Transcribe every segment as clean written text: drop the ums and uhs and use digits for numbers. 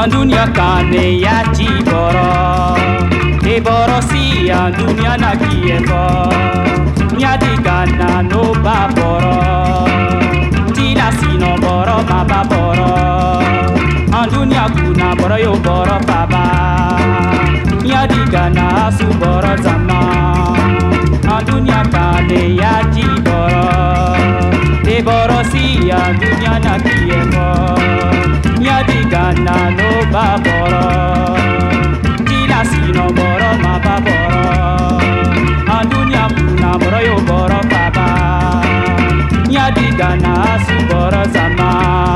Dunia kane ya chiboro e boro si an dunia na kiefo nyadi kana no baboro tina sino boro ma baboro an dunia kuna boro yo boro baba nyadi kana su boro zama an dunia kane ya chiboro e boro si an dunia na kiefo nyadi kana no baboro tila sino boro ma baboro andunya kuna boro yo boro baba nyadi kana su boro zama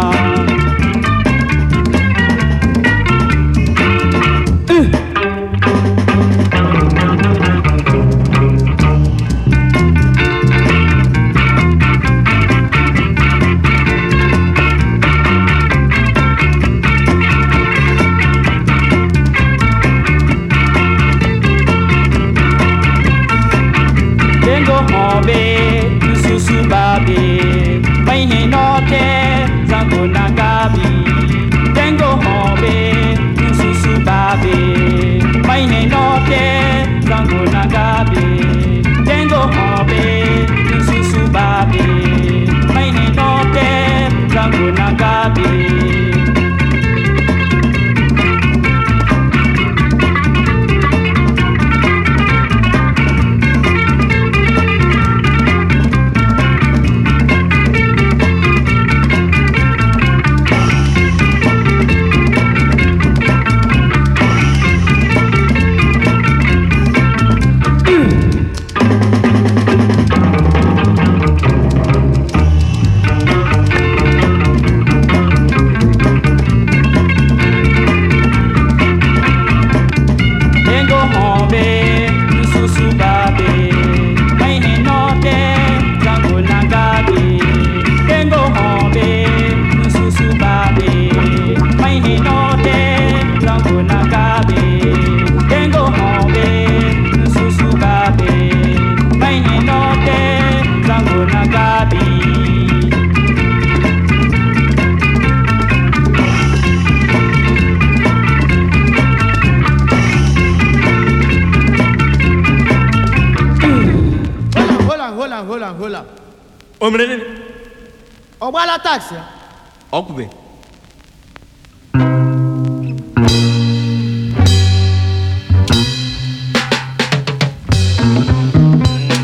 Hola. Omrene. On va la taxe. Occupé.